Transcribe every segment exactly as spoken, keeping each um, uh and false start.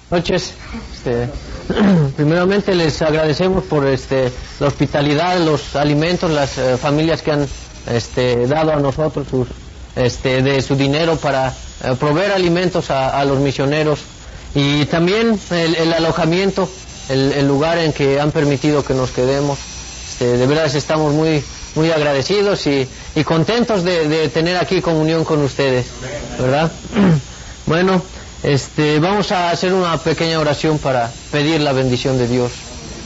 Noches. Este, primeramente les agradecemos por este la hospitalidad, los alimentos, las eh, familias que han este dado a nosotros sus este de su dinero para eh, proveer alimentos a, a los misioneros, y también el, el alojamiento, el, el lugar en que han permitido que nos quedemos. Este, de verdad estamos muy muy agradecidos y, y contentos de, de tener aquí comunión con ustedes, ¿verdad? Bueno, este, vamos a hacer una pequeña oración para pedir la bendición de Dios.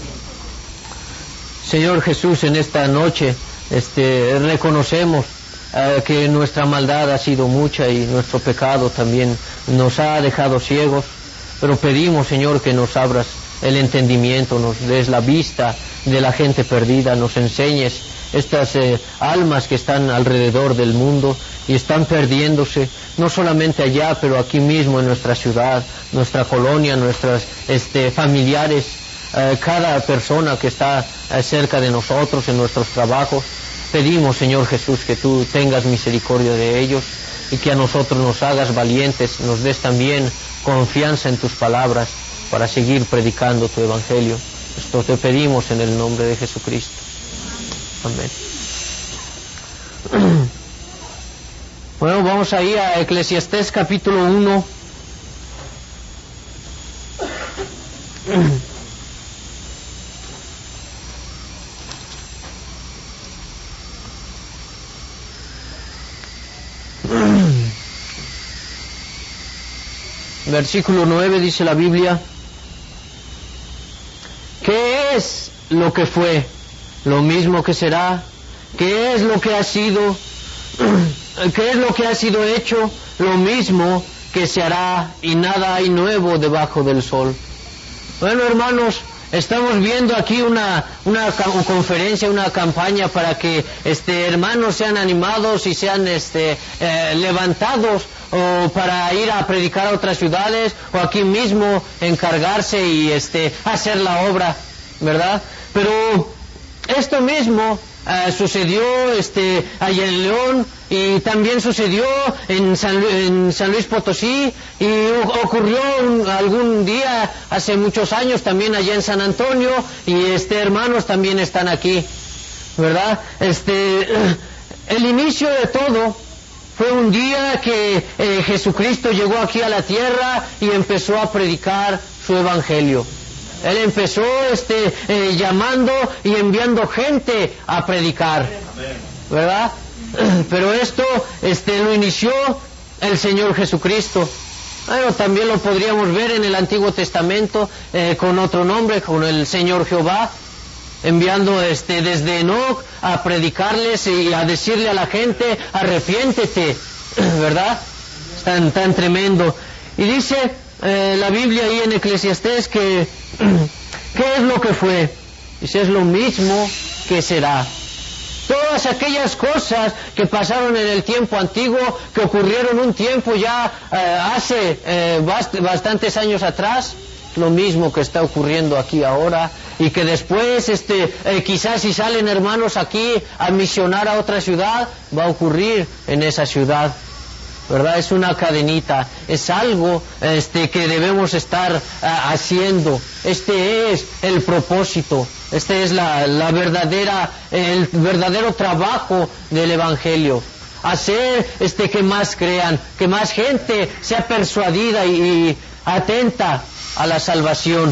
Señor Jesús, en esta noche este, reconocemos eh, que nuestra maldad ha sido mucha y nuestro pecado también nos ha dejado ciegos, pero pedimos, Señor, que nos abras el entendimiento, nos des la vista de la gente perdida, nos enseñes estas eh, almas que están alrededor del mundo y están perdiéndose, no solamente allá, pero aquí mismo en nuestra ciudad, nuestra colonia, nuestros este, familiares, eh, cada persona que está eh, cerca de nosotros en nuestros trabajos. Pedimos, Señor Jesús, que tú tengas misericordia de ellos y que a nosotros nos hagas valientes, nos des también confianza en tus palabras para seguir predicando tu evangelio. Esto te pedimos en el nombre de Jesucristo. Amén. Bueno, vamos ahí a Eclesiastés capítulo uno. Versículo nueve dice la Biblia: ¿qué es lo que fue? Lo mismo que será. ¿Qué es lo que ha sido? ¿Qué es lo que ha sido hecho? Lo mismo que se hará, y nada hay nuevo debajo del sol. Bueno, hermanos, estamos viendo aquí una una conferencia, una campaña para que este hermanos sean animados y sean este eh, levantados, o para ir a predicar a otras ciudades, o aquí mismo encargarse y este hacer la obra, ¿verdad? Pero esto mismo Uh, sucedió este allá en León, y también sucedió en San, en San Luis Potosí, y ocurrió un, algún día hace muchos años también allá en San Antonio, y este hermanos también están aquí, ¿verdad? Este el inicio de todo fue un día que eh, Jesucristo llegó aquí a la tierra y empezó a predicar su evangelio. Él empezó este eh, llamando y enviando gente a predicar, ¿verdad? Pero esto este lo inició el Señor Jesucristo. Bueno, también lo podríamos ver en el Antiguo Testamento eh, con otro nombre, con el Señor Jehová, enviando este desde Enoc a predicarles y a decirle a la gente: arrepiéntete, ¿verdad? Tan tan tremendo. Y dice eh, la Biblia ahí en Eclesiastés que ¿qué es lo que fue? Dice: es lo mismo que será. Todas aquellas cosas que pasaron en el tiempo antiguo, que ocurrieron un tiempo ya eh, hace eh, bast- bastantes años atrás, lo mismo que está ocurriendo aquí ahora, y que después este eh, quizás si salen hermanos aquí a misionar a otra ciudad, va a ocurrir en esa ciudad, ¿verdad? Es una cadenita, es algo este que debemos estar uh, haciendo. Este es el propósito, este es la, la verdadera, el verdadero trabajo del evangelio. Hacer este que más crean, que más gente sea persuadida y, y atenta a la salvación.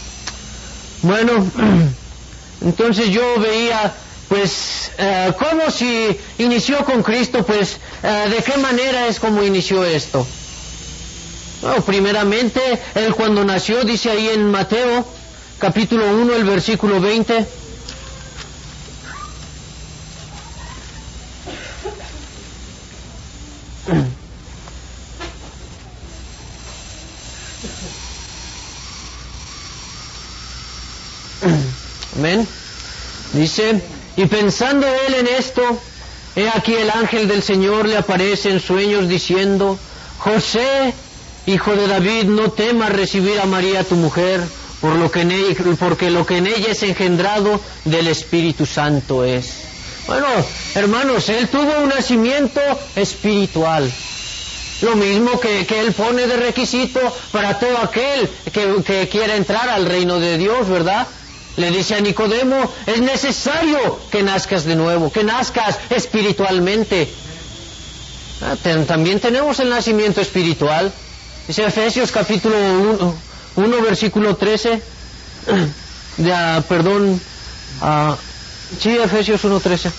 Bueno, entonces yo veía pues eh, cómo si inició con Cristo, pues eh, de qué manera es como inició esto. Bueno, primeramente, él cuando nació, dice ahí en Mateo capítulo uno, el versículo veinte, amén, dice: y pensando él en esto, he aquí el ángel del Señor le aparece en sueños diciendo: José, hijo de David, no temas recibir a María tu mujer, por lo que en ella, porque lo que en ella es engendrado del Espíritu Santo es. Bueno, hermanos, él tuvo un nacimiento espiritual. lo mismo que, que Él pone de requisito para todo aquel que, que quiera entrar al reino de Dios, ¿verdad? Le dice a Nicodemo, es necesario que nazcas de nuevo, que nazcas espiritualmente. Ah, ten, también tenemos el nacimiento espiritual. Dice Efesios capítulo uno, versículo trece. Ya, perdón. Uh, sí, Efesios uno, trece.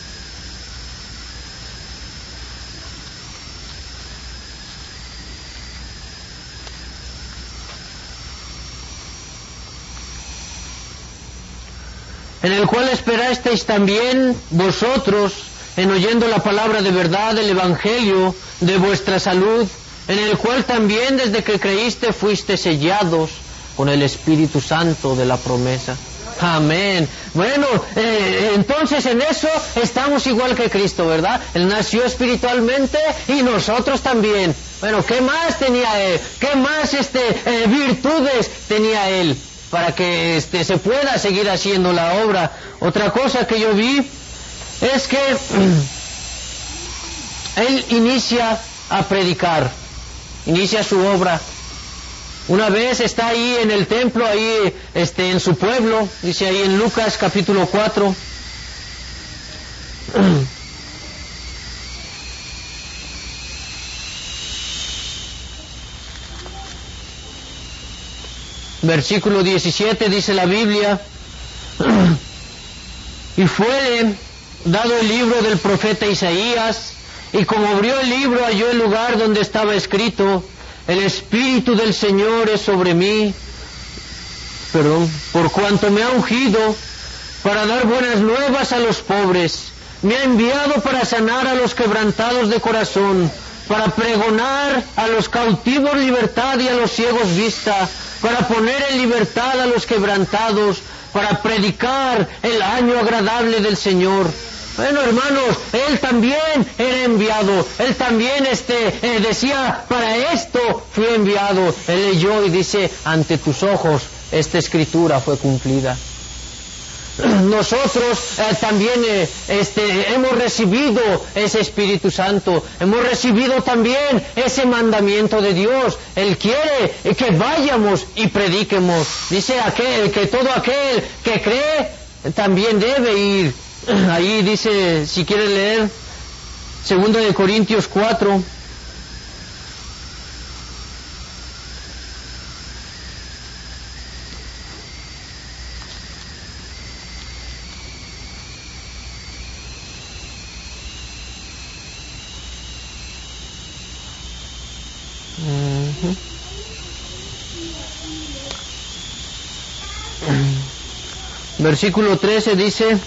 En el cual esperasteis también vosotros, en oyendo la palabra de verdad del Evangelio de vuestra salud, en el cual también desde que creíste fuiste sellados con el Espíritu Santo de la promesa. Amén. Bueno, eh, entonces en eso estamos igual que Cristo, ¿verdad? Él nació espiritualmente y nosotros también. Bueno, ¿qué más tenía Él? ¿Qué más este, eh, virtudes tenía Él para que este, se pueda seguir haciendo la obra? Otra cosa que yo vi es que Él inicia a predicar, inicia su obra. Una vez está ahí en el templo, ahí este, en su pueblo, dice ahí en Lucas capítulo cuatro. Versículo diecisiete dice la Biblia, y fue dado el libro del profeta Isaías, y como abrió el libro halló el lugar donde estaba escrito, el Espíritu del Señor es sobre mí, perdón, por cuanto me ha ungido para dar buenas nuevas a los pobres, me ha enviado para sanar a los quebrantados de corazón, para pregonar a los cautivos libertad y a los ciegos vista, para poner en libertad a los quebrantados, para predicar el año agradable del Señor. Bueno, hermanos, Él también era enviado, Él también este, eh, decía, para esto fui enviado. Él leyó y dice, ante tus ojos esta escritura fue cumplida. Nosotros eh, también eh, este, hemos recibido ese Espíritu Santo, hemos recibido también ese mandamiento de Dios. Él quiere eh, que vayamos y prediquemos. Dice aquel, que todo aquel que cree eh, también debe ir. Ahí dice, si quiere leer, segundo de Corintios cuatro. Uh-huh. Versículo trece dice,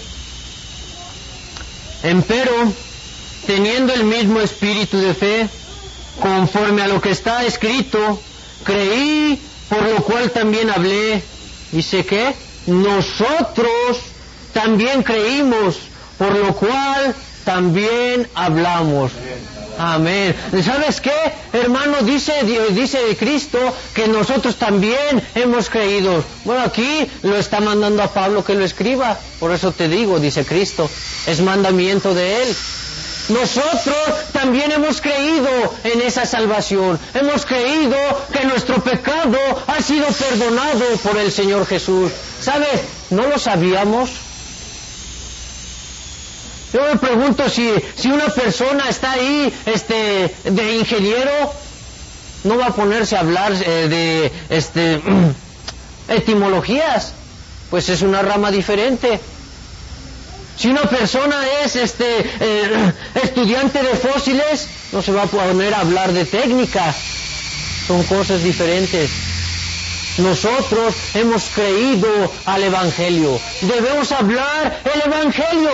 empero, teniendo el mismo espíritu de fe, conforme a lo que está escrito, creí, por lo cual también hablé. Dice que nosotros también creímos, por lo cual también hablamos. Amén. ¿Sabes qué, hermano? Dice, dice Cristo que nosotros también hemos creído. Bueno, aquí lo está mandando a Pablo que lo escriba. Por eso te digo, dice Cristo, es mandamiento de Él. Nosotros también hemos creído en esa salvación. Hemos creído que nuestro pecado ha sido perdonado por el Señor Jesús. ¿Sabes? ¿No lo sabíamos? Yo me pregunto si, si una persona está ahí este, de ingeniero, no va a ponerse a hablar eh, de este, etimologías, pues es una rama diferente. Si una persona es este, eh, estudiante de fósiles, no se va a poner a hablar de técnica, son cosas diferentes. Nosotros hemos creído al Evangelio, debemos hablar el Evangelio.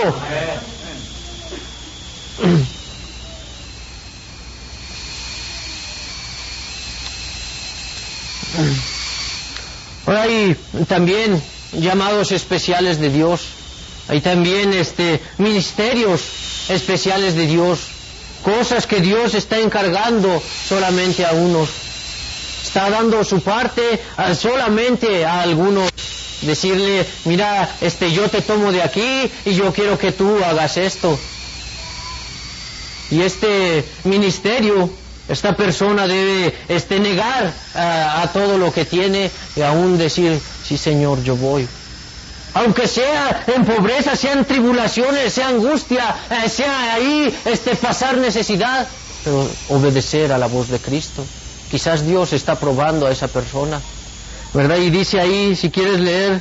Ahora hay también llamados especiales de Dios, hay también este ministerios especiales de Dios, cosas que Dios está encargando solamente a unos, está dando su parte a, solamente a algunos, decirle, mira, este yo te tomo de aquí y yo quiero que tú hagas esto. Y este ministerio Esta persona debe este, negar a, a todo lo que tiene y aún decir, sí Señor, yo voy. Aunque sea en pobreza, sea en tribulaciones, sea angustia, eh, sea ahí este, pasar necesidad, pero obedecer a la voz de Cristo. Quizás Dios está probando a esa persona, ¿verdad? Y dice ahí, si quieres leer,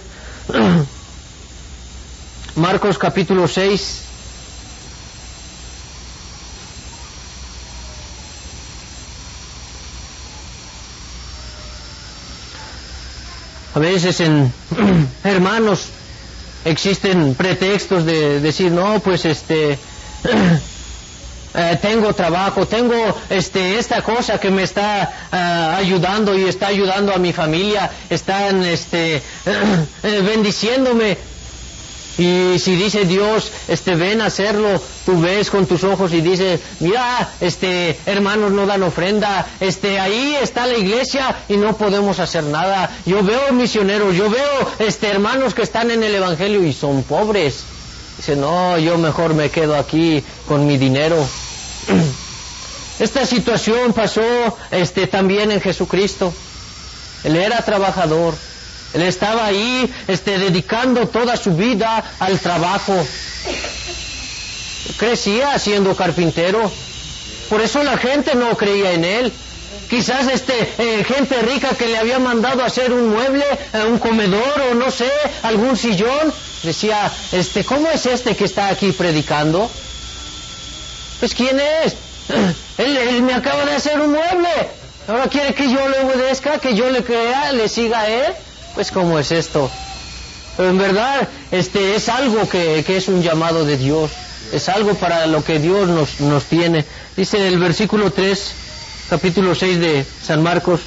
Marcos capítulo seis. A veces en hermanos existen pretextos de decir, no, pues este, eh, tengo trabajo, tengo este, esta cosa que me está uh, ayudando y está ayudando a mi familia, están este, eh, bendiciéndome. Y si dice Dios, este, ven a hacerlo, tú ves con tus ojos y dices, mira, este, hermanos no dan ofrenda, este, ahí está la iglesia y no podemos hacer nada. Yo veo misioneros, yo veo, este, hermanos que están en el evangelio y son pobres. Dice, no, yo mejor me quedo aquí con mi dinero. Esta situación pasó, este, también en Jesucristo. Él era trabajador. Él estaba ahí, este, dedicando toda su vida al trabajo. Crecía siendo carpintero. Por eso la gente no creía en él. Quizás este, eh, gente rica que le había mandado a hacer un mueble, eh, un comedor o no sé, algún sillón, decía, este, ¿cómo es este que está aquí predicando? Pues ¿quién es? Él, él me acaba de hacer un mueble. Ahora quiere que yo le obedezca, que yo le crea, le siga a él. Pues ¿cómo es esto? Pero en verdad este es algo que, que es un llamado de Dios, es algo para lo que Dios nos, nos tiene. Dice el versículo tres, capítulo seis de San Marcos.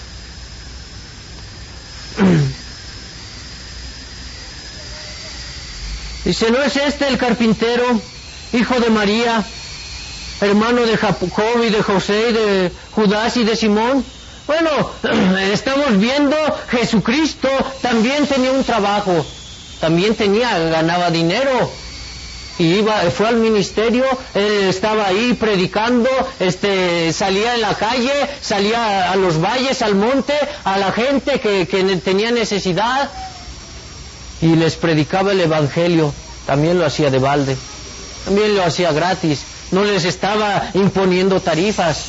Dice, ¿no es este el carpintero, hijo de María, hermano de Jacob y de José y de Judas y de Simón? Bueno, estamos viendo, Jesucristo también tenía un trabajo, también tenía, ganaba dinero, y iba, fue al ministerio, él estaba ahí predicando, este, salía en la calle, salía a los valles, al monte, a la gente que, que tenía necesidad, y les predicaba el evangelio. También lo hacía de balde, también lo hacía gratis, no les estaba imponiendo tarifas.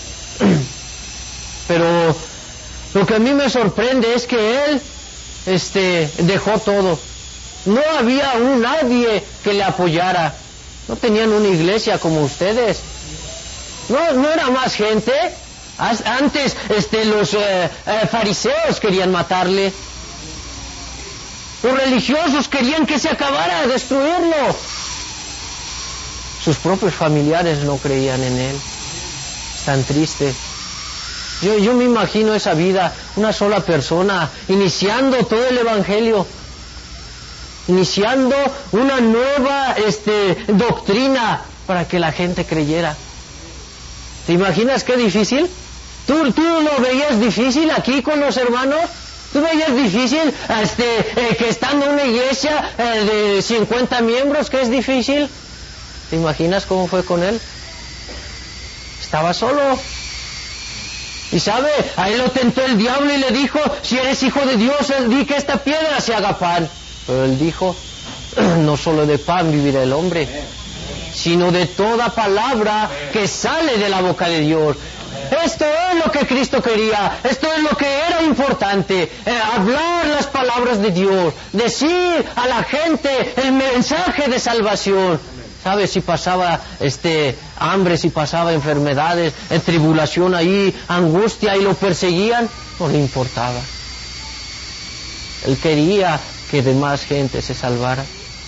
Pero lo que a mí me sorprende es que él este, dejó todo. No había un nadie que le apoyara. No tenían una iglesia como ustedes. No, no era más gente. Antes este, los eh, eh, fariseos querían matarle. Los religiosos querían que se acabara, destruirlo. Sus propios familiares no creían en él. Tan triste. Yo, yo me imagino esa vida, una sola persona, iniciando todo el evangelio, iniciando una nueva este, doctrina para que la gente creyera. ¿Te imaginas qué difícil? ¿Tú, tú lo veías difícil aquí con los hermanos? ¿Tú veías difícil este, eh, que estando en una iglesia eh, de cincuenta miembros, que es difícil? ¿Te imaginas cómo fue con él? Estaba solo. Y sabe, a él lo tentó el diablo y le dijo, si eres hijo de Dios, di que esta piedra se haga pan. Pero él dijo, no solo de pan vivirá el hombre, sino de toda palabra que sale de la boca de Dios. Esto es lo que Cristo quería, esto es lo que era importante, eh, hablar las palabras de Dios, decir a la gente el mensaje de salvación. ¿Sabes? Si pasaba este hambre, si pasaba enfermedades, en tribulación ahí, angustia y lo perseguían, no le importaba. Él quería que demás gente se salvara.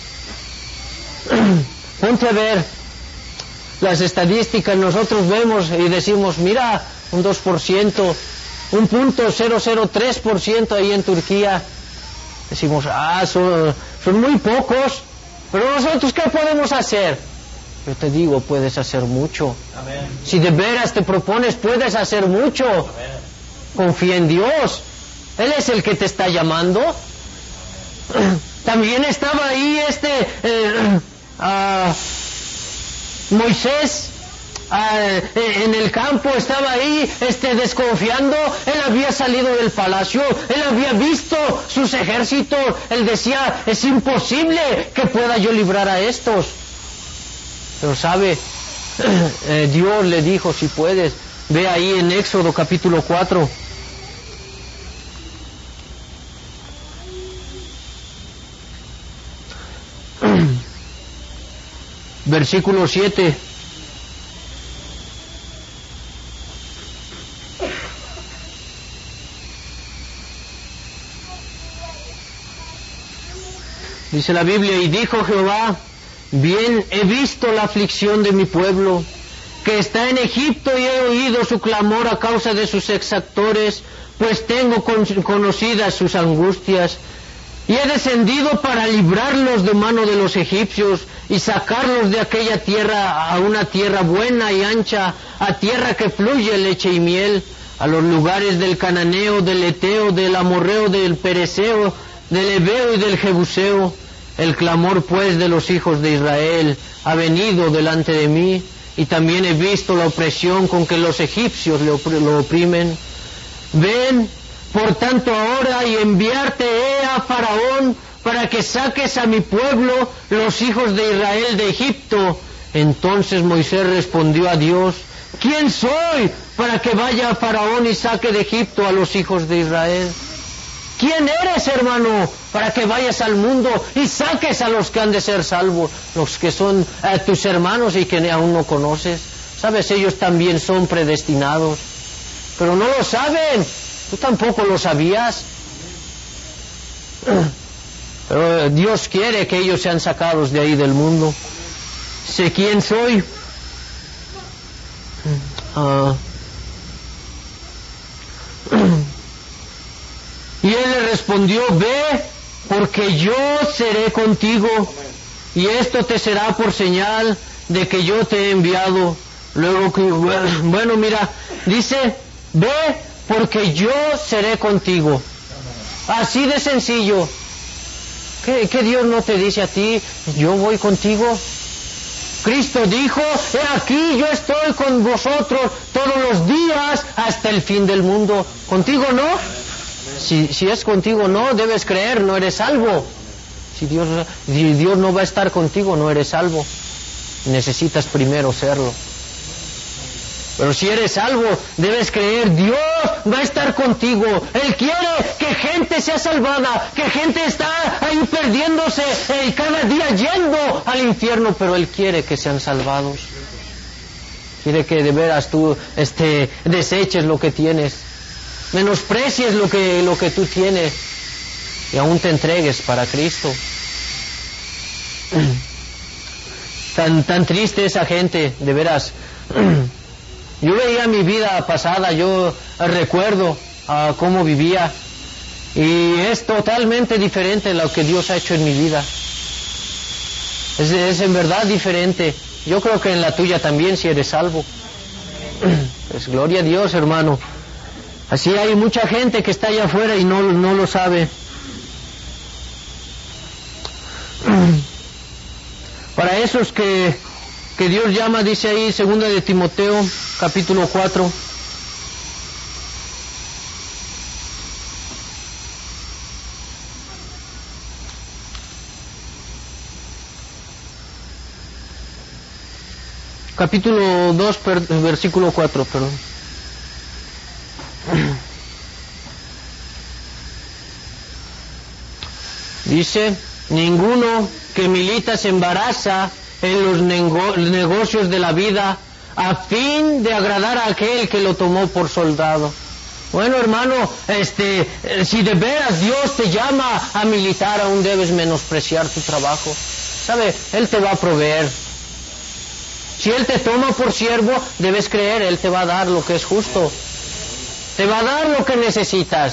Ponte a ver las estadísticas, nosotros vemos y decimos, mira, un dos por ciento, un punto cero cero tres por ciento ahí en Turquía. Decimos, ah, son, son muy pocos. Pero nosotros, ¿qué podemos hacer? Yo te digo, puedes hacer mucho. Amén. Si de veras te propones, puedes hacer mucho. Amén. Confía en Dios. Él es el que te está llamando. También estaba ahí este eh, uh, Moisés, eh, en el campo, estaba ahí este, desconfiando. Él había salido del palacio, él había visto sus ejércitos. Él decía, es imposible que pueda yo librar a estos. Pero sabe, eh, Dios le dijo, si puedes, ve ahí en Éxodo capítulo cuatro. Versículo siete. Dice la Biblia, y dijo Jehová, bien he visto la aflicción de mi pueblo, que está en Egipto, y he oído su clamor a causa de sus exactores, pues tengo con- conocidas sus angustias. Y he descendido para librarlos de mano de los egipcios y sacarlos de aquella tierra a una tierra buena y ancha, a tierra que fluye leche y miel, a los lugares del cananeo, del eteo, del amorreo, del pereceo, del heveo y del jebuseo. El clamor pues de los hijos de Israel ha venido delante de mí, y también he visto la opresión con que los egipcios le opr- lo oprimen. Ven, por tanto, ahora y enviarte he a Faraón para que saques a mi pueblo, los hijos de Israel, de Egipto. Entonces Moisés respondió a Dios, ¿quién soy para que vaya a Faraón y saque de Egipto a los hijos de Israel? ¿Quién eres, hermano, para que vayas al mundo y saques a los que han de ser salvos, los que son eh, tus hermanos y que aún no conoces? Sabes, ellos también son predestinados, pero no lo saben. Tú tampoco lo sabías. Pero Dios quiere que ellos sean sacados de ahí del mundo. Sé quién soy. Ah. Y él le respondió, ve, porque yo seré contigo, y esto te será por señal de que yo te he enviado. Luego que, bueno, mira, dice, ve, porque yo seré contigo. Así de sencillo. ¿Qué, qué Dios no te dice a ti, yo voy contigo? Cristo dijo, he aquí yo estoy con vosotros todos los días hasta el fin del mundo. ¿Contigo no? Si, si es contigo no, debes creer, no eres salvo. Si Dios, si Dios no va a estar contigo, no eres salvo. Necesitas primero serlo. Pero si eres salvo, debes creer, Dios va a estar contigo. Él quiere que gente sea salvada, que gente está ahí perdiéndose eh, cada día yendo al infierno, pero Él quiere que sean salvados. Quiere que de veras tú este, deseches lo que tienes, menosprecies lo que, lo que tú tienes y aún te entregues para Cristo. Tan, tan triste esa gente, de veras. Yo veía mi vida pasada, yo recuerdo uh, cómo vivía, y es totalmente diferente lo que Dios ha hecho en mi vida. Es, es en verdad diferente. Yo creo que en la tuya también, si eres salvo. Pues gloria a Dios, hermano. Así hay mucha gente que está allá afuera y no, no lo sabe. Para esos que, que Dios llama, dice ahí, segunda de Timoteo, capítulo cuatro. Capítulo dos, per, versículo cuatro, perdón. Dice, ninguno que milita se embaraza en los nego- negocios de la vida a fin de agradar a aquel que lo tomó por soldado. Bueno, hermano, este, si de veras Dios te llama a militar, aún debes menospreciar tu trabajo. ¿Sabe? Él te va a proveer. Si Él te toma por siervo, debes creer, Él te va a dar lo que es justo. Te va a dar lo que necesitas.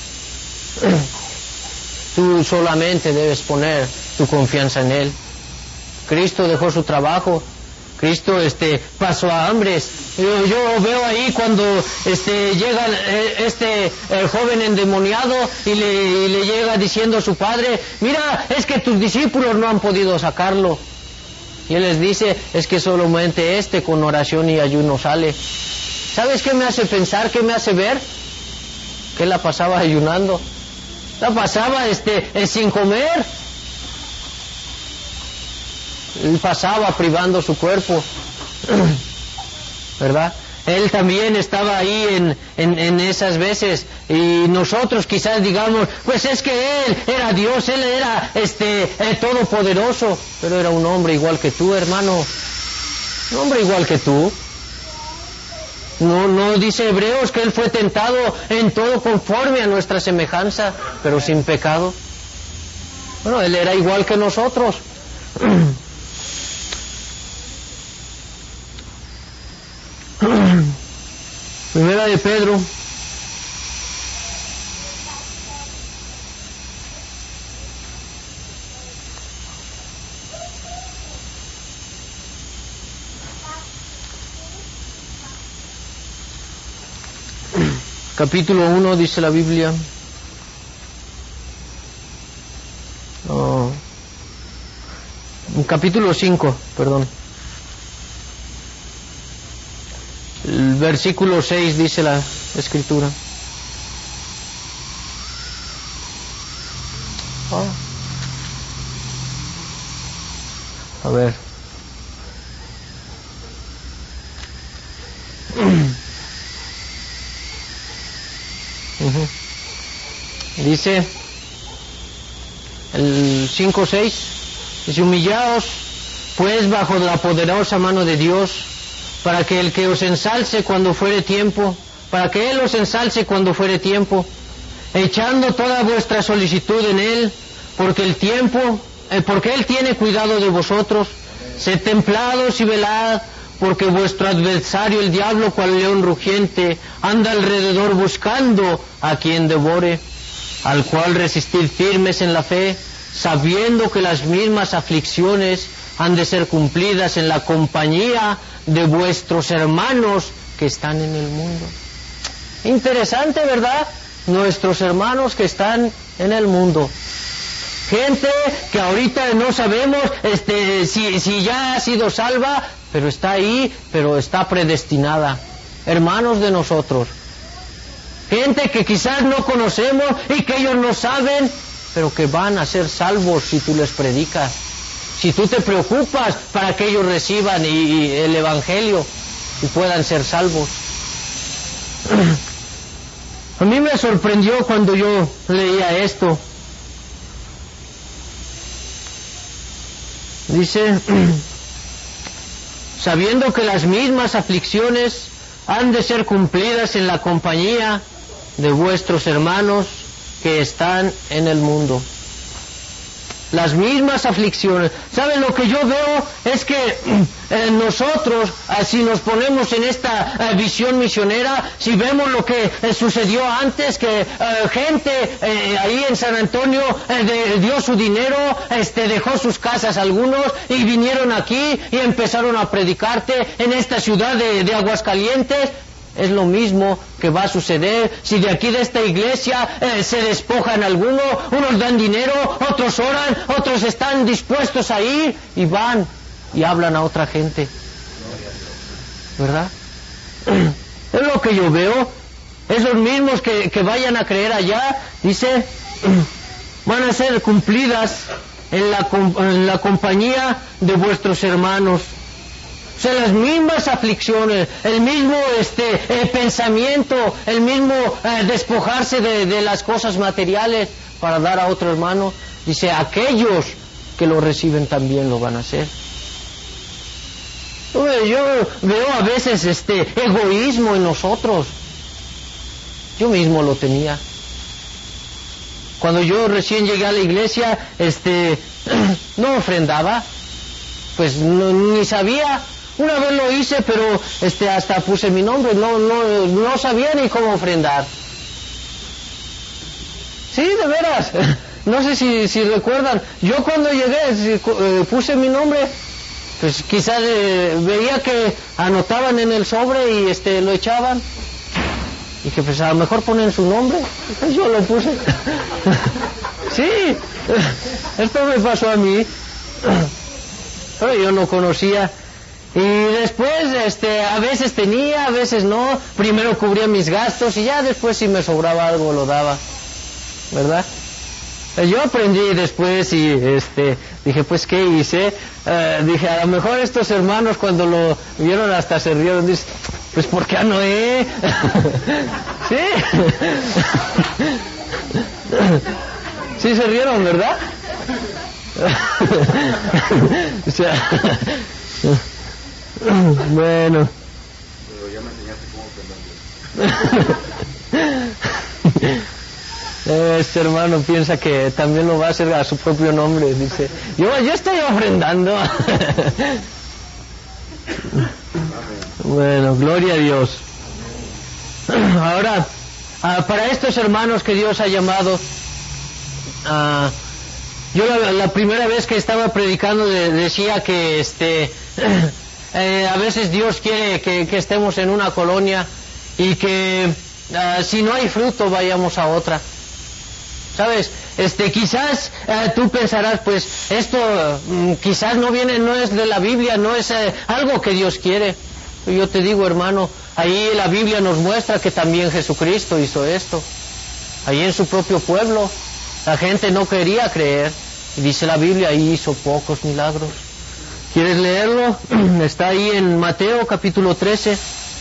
Tú solamente debes poner tu confianza en Él. Cristo dejó su trabajo. Cristo este, pasó a hambres. Yo, yo veo ahí cuando este, llega este el joven endemoniado y le, y le llega diciendo a su padre, mira, es que tus discípulos no han podido sacarlo. Y Él les dice, es que solamente este con oración y ayuno sale. ¿Sabes qué me hace pensar, qué me hace ver? Que Él la pasaba ayunando. La pasaba este, eh, sin comer. Él pasaba privando su cuerpo. ¿Verdad? Él también estaba ahí en, en, en esas veces, y nosotros quizás digamos, pues es que Él era Dios, Él era este eh, todopoderoso, pero era un hombre igual que tú, hermano, un hombre igual que tú. No, no dice Hebreos que Él fue tentado en todo conforme a nuestra semejanza, pero sin pecado. Bueno, Él era igual que nosotros. Primera de Pedro capítulo uno, dice la Biblia. Oh, capítulo cinco, perdón. El versículo seis dice la Escritura. Oh. A ver. Uh-huh. Dice el cinco seis, dice, humillaos pues bajo la poderosa mano de Dios, para que el que os ensalce cuando fuere tiempo, para que Él os ensalce cuando fuere tiempo, echando toda vuestra solicitud en Él, porque el tiempo, eh, porque Él tiene cuidado de vosotros. Sed templados y velad, porque vuestro adversario el diablo, cual león rugiente, anda alrededor buscando a quien devore, al cual resistid firmes en la fe, sabiendo que las mismas aflicciones han de ser cumplidas en la compañía de vuestros hermanos que están en el mundo. Interesante, ¿verdad? Nuestros hermanos que están en el mundo. Gente que ahorita no sabemos este, si, si ya ha sido salva, pero está ahí, pero está predestinada. Hermanos de nosotros. Gente que quizás no conocemos y que ellos no saben, pero que van a ser salvos si tú les predicas. Si tú te preocupas para que ellos reciban y, y el Evangelio y puedan ser salvos. A mí me sorprendió cuando yo leía esto. Dice, sabiendo que las mismas aflicciones han de ser cumplidas en la compañía de vuestros hermanos que están en el mundo. Las mismas aflicciones. ¿Saben? Lo que yo veo es que eh, nosotros, eh, si nos ponemos en esta eh, visión misionera, si vemos lo que eh, sucedió antes, que eh, gente eh, ahí en San Antonio eh, de, dio su dinero, este, dejó sus casas algunos y vinieron aquí y empezaron a predicarte en esta ciudad de, de Aguascalientes. Es lo mismo que va a suceder si de aquí de esta iglesia eh, se despojan algunos, unos dan dinero, otros oran, otros están dispuestos a ir y van y hablan a otra gente. ¿Verdad? Es lo que yo veo. Esos mismos que, que vayan a creer allá, dice, van a ser cumplidas en la, en la compañía de vuestros hermanos. O sea, las mismas aflicciones, el mismo este eh, pensamiento, el mismo eh, despojarse de, de las cosas materiales para dar a otro hermano. Dice, aquellos que lo reciben también lo van a hacer. Yo, yo veo a veces este egoísmo en nosotros. Yo mismo lo tenía. Cuando yo recién llegué a la iglesia, este, no ofrendaba, pues no, ni sabía. Una vez lo hice, pero este hasta puse mi nombre, no no no sabía ni cómo ofrendar. Sí, de veras. No sé si, si recuerdan. Yo cuando llegué si, eh, puse mi nombre, pues quizás eh, veía que anotaban en el sobre y este lo echaban. Y que pues a lo mejor ponen su nombre. Pues yo lo puse. Sí, esto me pasó a mí. pero yo no conocía. Y después, este, a veces tenía, a veces no. Primero cubría mis gastos y ya después si me sobraba algo lo daba, ¿verdad? Yo aprendí después y este dije, pues, ¿qué hice? Uh, dije, a lo mejor estos hermanos cuando lo vieron hasta se rieron. Dice, pues, ¿por qué a Noé? ¿Sí? Sí se rieron, ¿verdad? O sea, bueno. Pero ya me enseñaste cómo ofenderlo. Este hermano piensa que también lo va a hacer a su propio nombre. Dice, yo, yo estoy ofrendando. Bueno, gloria a Dios. Ahora, uh, para estos hermanos que Dios ha llamado, uh, yo la, la primera vez que estaba predicando de, decía que este eh, a veces Dios quiere que, que estemos en una colonia y que uh, si no hay fruto vayamos a otra. ¿Sabes? Este, quizás eh, tú pensarás, pues esto mm, quizás no viene, no es de la Biblia, no es eh, algo que Dios quiere. Yo te digo, hermano, ahí la Biblia nos muestra que también Jesucristo hizo esto. Ahí en su propio pueblo, la gente no quería creer. Y dice la Biblia, ahí hizo pocos milagros. ¿Quieres leerlo? Está ahí en Mateo capítulo trece.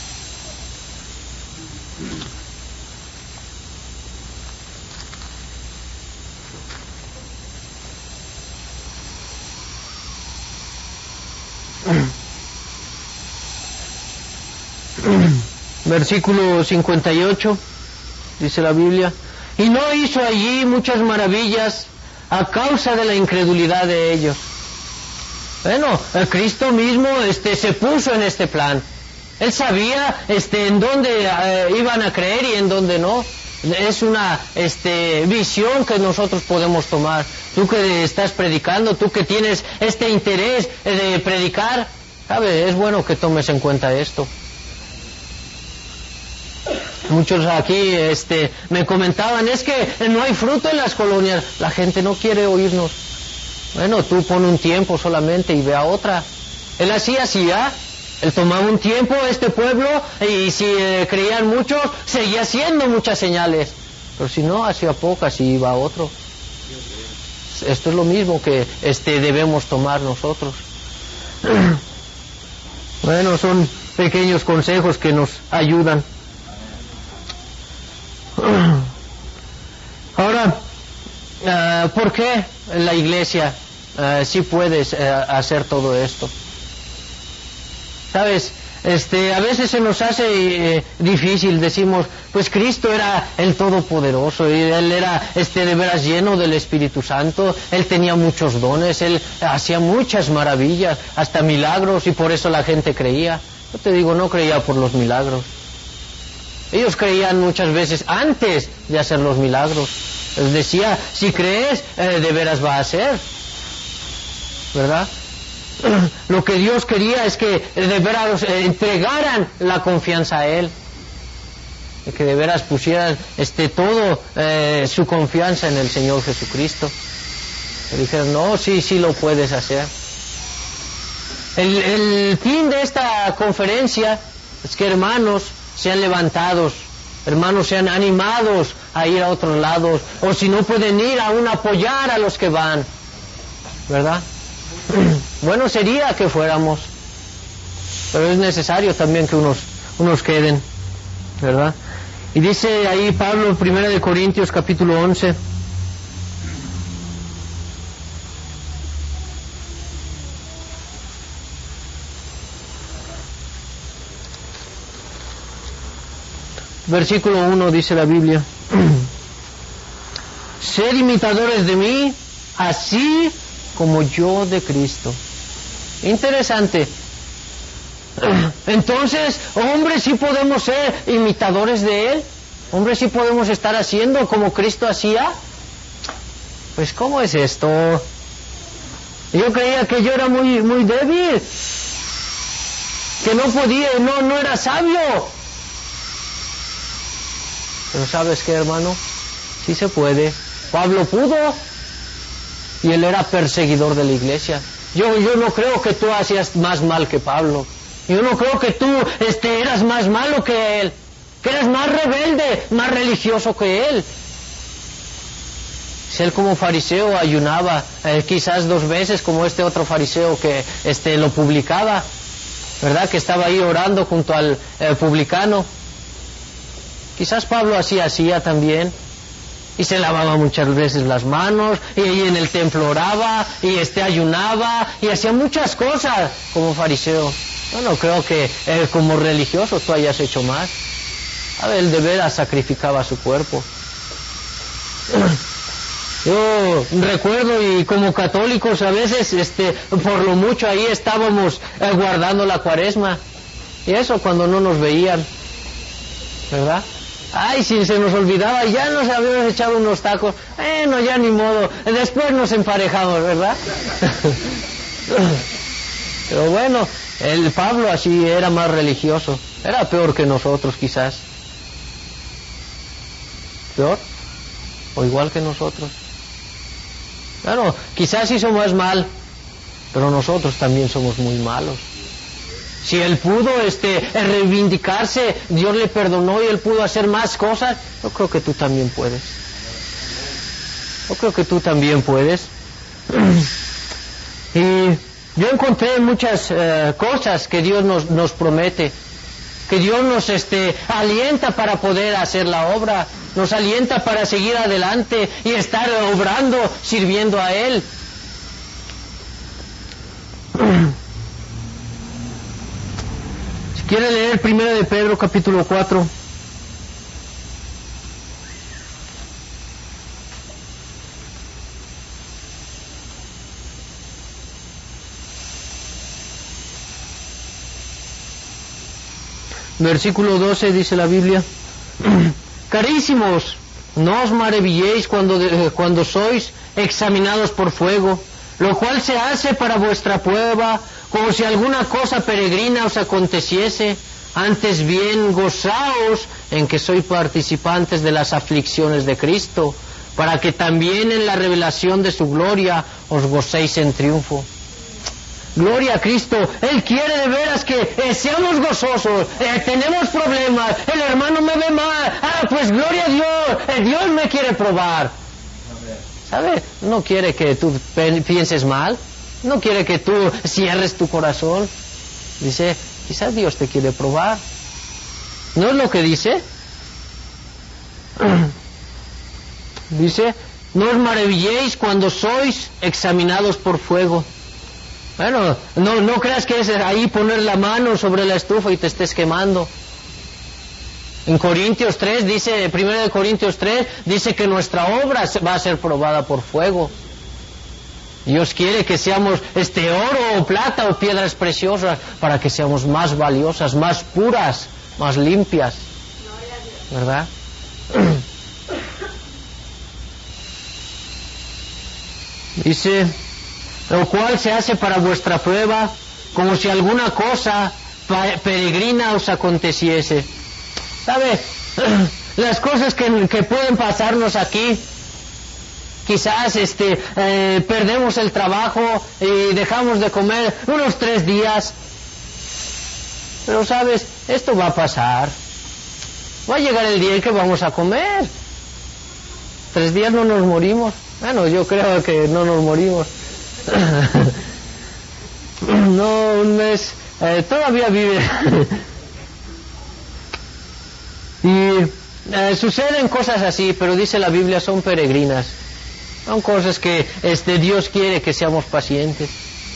Versículo cincuenta y ocho, dice la Biblia, y no hizo allí muchas maravillas a causa de la incredulidad de ellos. Bueno, el Cristo mismo este, se puso en este plan. Él sabía este, en dónde eh, iban a creer y en dónde no. Es una este, visión que nosotros podemos tomar. Tú que estás predicando, tú que tienes este interés de predicar, ¿sabes? Es bueno que tomes en cuenta esto. Muchos aquí este, me comentaban, es que no hay fruto en las colonias, la gente no quiere oírnos. Bueno, tú pon un tiempo solamente y ve a otra. Él hacía así, ¿ya? Él tomaba un tiempo a este pueblo y si eh, creían mucho, seguía haciendo muchas señales. Pero si no, hacía pocas y iba a otro. Esto es lo mismo que este, debemos tomar nosotros. Bueno, son pequeños consejos que nos ayudan. Ahora, uh, ¿por qué la iglesia uh, sí puedes uh, hacer todo esto? ¿Sabes? Este, a veces se nos hace eh, difícil, decimos, pues Cristo era el Todopoderoso, y Él era este, de veras lleno del Espíritu Santo, Él tenía muchos dones, Él hacía muchas maravillas, hasta milagros, y por eso la gente creía. Yo te digo, no creía por los milagros. Ellos creían muchas veces antes de hacer los milagros. Les decía, si crees, eh, de veras va a ser. ¿Verdad? Lo que Dios quería es que de veras eh, entregaran la confianza a Él. Y que de veras pusieran este, todo eh, su confianza en el Señor Jesucristo. Que dijeran, no, sí, sí lo puedes hacer. El, el fin de esta conferencia es que hermanos sean levantados, hermanos sean animados a ir a otros lados, o si no pueden ir, aún apoyar a los que van, ¿verdad? Bueno sería que fuéramos, pero es necesario también que unos, unos queden, ¿verdad? Y dice ahí Pablo, primera de Corintios capítulo once, versículo uno, dice la Biblia, sed imitadores de mí, así como yo de Cristo. Interesante. Entonces, hombres, sí podemos ser imitadores de Él. Hombres, sí podemos estar haciendo como Cristo hacía. Pues, ¿cómo es esto? Yo creía que yo era muy, muy débil, que no podía, no, no era sabio. Pero ¿sabes qué, hermano? Sí se puede. Pablo pudo, y él era perseguidor de la iglesia. Yo, yo no creo que tú hacías más mal que Pablo. Yo no creo que tú este, eras más malo que él, que eras más rebelde, más religioso que él. Si él como fariseo ayunaba eh, quizás dos veces, como este otro fariseo que este, lo publicaba, ¿verdad? Que estaba ahí orando junto al eh, publicano. Quizás Pablo así hacía también. Y se lavaba muchas veces las manos, y ahí en el templo oraba, y este ayunaba, y hacía muchas cosas como fariseo. Yo no creo que eh, como religioso tú hayas hecho más. A ver, él de veras sacrificaba su cuerpo. Yo recuerdo, y como católicos a veces, este, por lo mucho ahí estábamos eh, guardando la cuaresma, y eso cuando no nos veían, ¿verdad? Ay, si se nos olvidaba, ya nos habíamos echado unos tacos, bueno, ya ni modo, después nos emparejamos, ¿verdad? Pero bueno, el Pablo así era más religioso, era peor que nosotros quizás. ¿Peor? ¿O igual que nosotros? Bueno, quizás hizo más mal, pero nosotros también somos muy malos. Si él pudo este, reivindicarse, Dios le perdonó y él pudo hacer más cosas, yo creo que tú también puedes. Yo creo que tú también puedes. Y yo encontré muchas eh, cosas que Dios nos, nos promete, que Dios nos este, alienta para poder hacer la obra, nos alienta para seguir adelante y estar obrando, sirviendo a Él. Si quiere leer primero de Pedro capítulo cuatro. Versículo doce dice la Biblia: Carísimos, no os maravilléis cuando, de, cuando sois examinados por fuego, lo cual se hace para vuestra prueba, como si alguna cosa peregrina os aconteciese. Antes bien, gozaos en que sois participantes de las aflicciones de Cristo, para que también en la revelación de su gloria os gocéis en triunfo. Gloria a Cristo. Él quiere de veras que eh, seamos gozosos. Eh, tenemos problemas. El hermano me ve mal. Ah, pues gloria a Dios. Eh, Dios me quiere probar. ¿Sabe? No quiere que tú pienses mal. No quiere que tú cierres tu corazón. Dice, quizás Dios te quiere probar. ¿No es lo que dice? Dice, no os maravilléis cuando sois examinados por fuego. Bueno, no, no creas que es ahí poner la mano sobre la estufa y te estés quemando. En Corintios tres dice, primero de Corintios tres, dice que nuestra obra va a ser probada por fuego. Dios quiere que seamos este oro o plata o piedras preciosas para que seamos más valiosas, más puras, más limpias. ¿Verdad? Dice, lo cual se hace para vuestra prueba, como si alguna cosa peregrina os aconteciese. ¿Sabe? Las cosas que, que pueden pasarnos aquí, quizás este, eh, perdemos el trabajo y dejamos de comer unos tres días. Pero sabes, esto va a pasar. Va a llegar el día en que vamos a comer. Tres días no nos morimos. Bueno, yo creo que no nos morimos. No, un mes. Eh, todavía vive. Y eh, suceden cosas así, pero dice la Biblia, son peregrinas. Son cosas que este Dios quiere que seamos pacientes.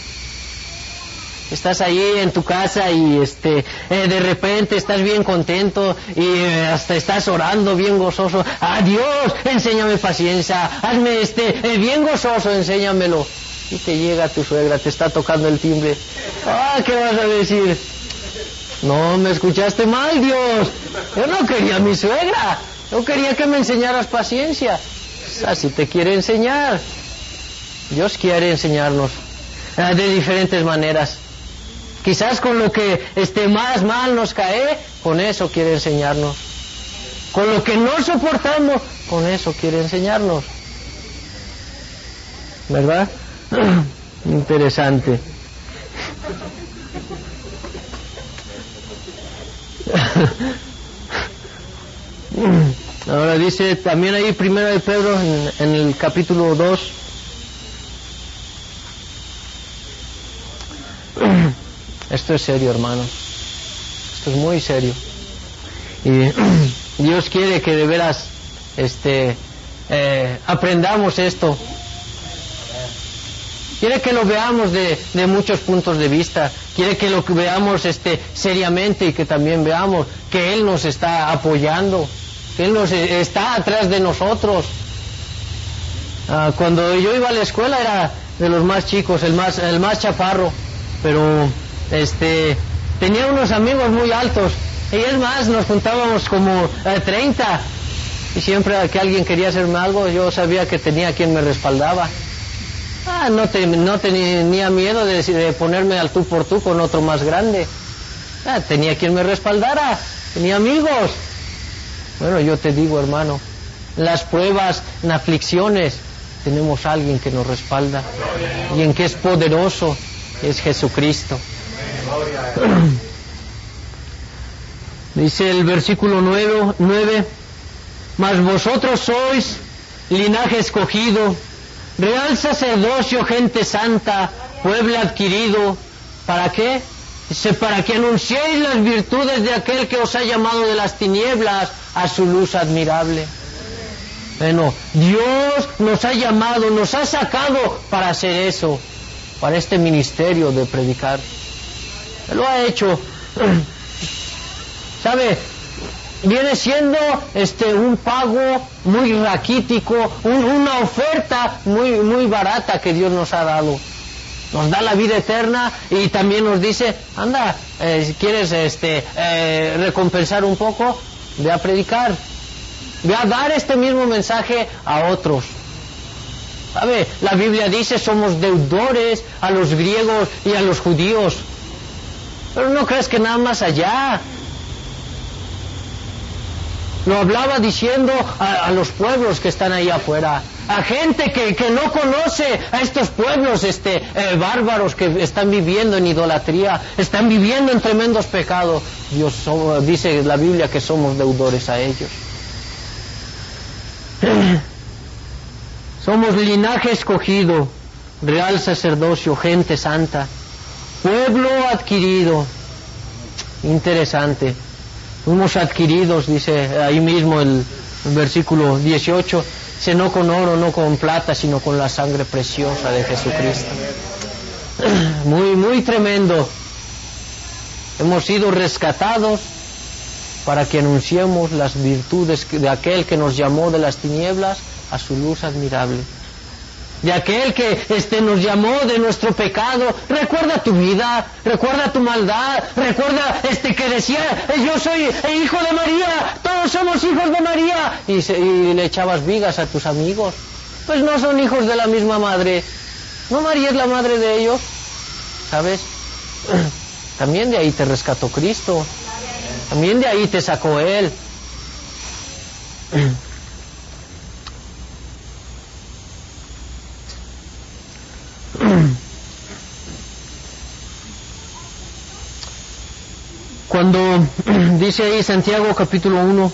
Estás ahí en tu casa y este eh, de repente estás bien contento y eh, hasta estás orando bien gozoso. ¡Ah, Dios, enséñame paciencia! Hazme este eh, bien gozoso, enséñamelo. Y te llega tu suegra, te está tocando el timbre. ¡Ah, qué vas a decir! No, me escuchaste mal, Dios. Yo no quería a mi suegra. Yo quería que me enseñaras paciencia. Así te quiere enseñar. Dios quiere enseñarnos eh, de diferentes maneras. Quizás con lo que este, más mal nos cae, con eso quiere enseñarnos. Con lo que no soportamos, con eso quiere enseñarnos. ¿Verdad? Interesante. Ahora dice también ahí Primera de Pedro en, en el capítulo dos. Esto es serio, hermanos. Esto es muy serio. Y Dios quiere que de veras este eh, aprendamos esto. Quiere que lo veamos de, de muchos puntos de vista. Quiere que lo veamos este seriamente y que también veamos que Él nos está apoyando, que Él nos está atrás de nosotros. Ah, cuando yo iba a la escuela era de los más chicos, el más el más chaparro, pero este tenía unos amigos muy altos y es más, nos juntábamos como eh, treinta y siempre que alguien quería hacerme algo yo sabía que tenía quien me respaldaba. Ah, no, te, no tenía miedo de, de ponerme al tú por tú con otro más grande. Ah, tenía quien me respaldara, tenía amigos. Bueno, yo te digo, hermano, en las pruebas, en aflicciones, tenemos a alguien que nos respalda y en que es poderoso, es Jesucristo. Dice el versículo nueve, mas vosotros sois linaje escogido, real sacerdocio, gente santa, pueblo adquirido. ¿Para qué? Dice, para que anunciéis las virtudes de aquel que os ha llamado de las tinieblas a su luz admirable. Bueno, Dios nos ha llamado, nos ha sacado para hacer eso, para este ministerio de predicar. Él lo ha hecho. ¿Sabe? Viene siendo este un pago muy raquítico, un, una oferta muy muy barata que Dios nos ha dado. Nos da la vida eterna y también nos dice, anda, eh, si quieres este eh, recompensar un poco, ve a predicar, ve a dar este mismo mensaje a otros. ¿Sabe? La Biblia dice, somos deudores a los griegos y a los judíos. Pero no crees que nada más allá. Lo hablaba diciendo a, a los pueblos que están ahí afuera, a gente que, que no conoce a estos pueblos este eh, bárbaros que están viviendo en idolatría, están viviendo en tremendos pecados. Dios so, dice la Biblia que somos deudores a ellos. Somos linaje escogido, real sacerdocio, gente santa, pueblo adquirido. Interesante. Fuimos adquiridos, dice ahí mismo el, el versículo dieciocho, dice, no con oro, no con plata, sino con la sangre preciosa de Jesucristo. Muy, muy tremendo. Hemos sido rescatados para que anunciemos las virtudes de aquel que nos llamó de las tinieblas a su luz admirable. De aquel que este, nos llamó de nuestro pecado. Recuerda tu vida, recuerda tu maldad, recuerda este que decía, yo soy el hijo de María, todos somos hijos de María, y, se, y le echabas vigas a tus amigos. Pues no son hijos de la misma madre. No, María es la madre de ellos, ¿sabes? También de ahí te rescató Cristo, también de ahí te sacó Él. Cuando dice ahí Santiago capítulo uno,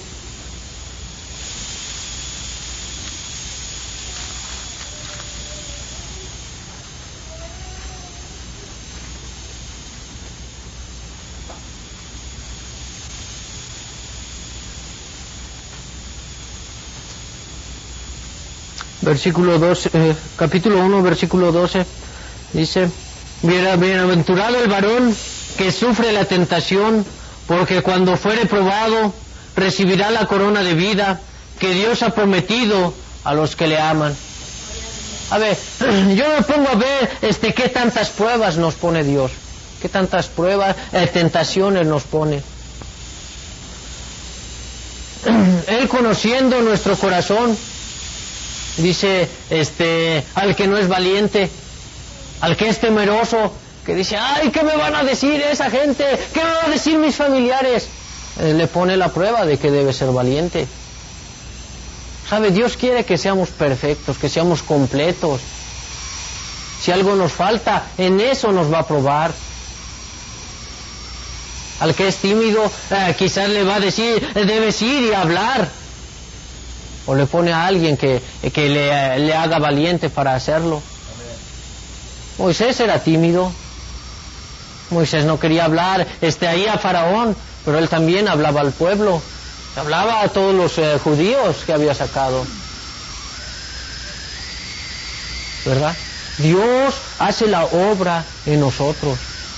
versículo doce, eh, capítulo uno, versículo doce, dice, bienaventurado el varón que sufre la tentación, porque cuando fuere probado recibirá la corona de vida que Dios ha prometido a los que le aman. A ver, yo me pongo a ver este qué tantas pruebas nos pone Dios, qué tantas pruebas, eh, tentaciones nos pone. Él, conociendo nuestro corazón, dice, este, al que no es valiente, al que es temeroso, que dice, ay, ¿qué me van a decir esa gente? ¿Qué me van a decir mis familiares? Eh, le pone la prueba de que debe ser valiente. ¿Sabe? Dios quiere que seamos perfectos, que seamos completos. Si algo nos falta, en eso nos va a probar. Al que es tímido, eh, quizás le va a decir, debes ir y hablar. O le pone a alguien que, que le, le haga valiente para hacerlo. Moisés era tímido. Moisés no quería hablar este, ahí a Faraón, pero él también hablaba al pueblo. Hablaba a todos los eh, judíos que había sacado. ¿Verdad? Dios hace la obra en nosotros.